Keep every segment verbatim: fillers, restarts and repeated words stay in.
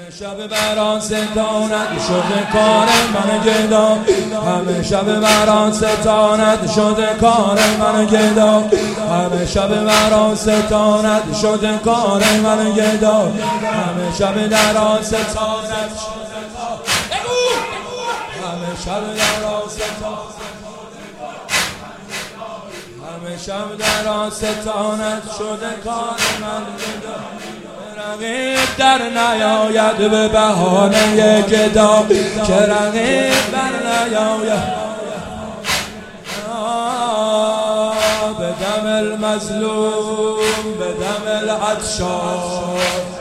شب بران ستانت شده کار من گدا، همه شب بران ستانت شده کار من گدا، همه شب بران ستانت شده کار من گدا، همه شب دران ستانت شده کار همه شب دران ستانت همه شب دران ستانت شده کار من گدا. رقیب در نیاید به بهانه گدا، که رقیب بر نیاید به دم المظلوم به دم العطشان،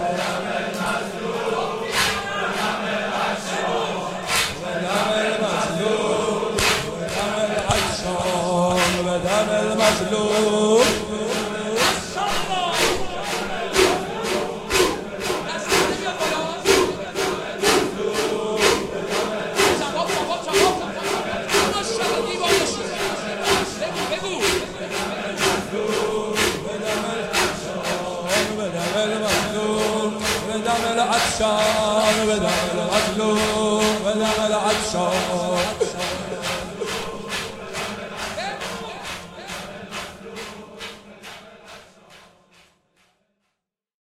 به دم المظلوم العطشان، بدم المظلوم بدم العطشان.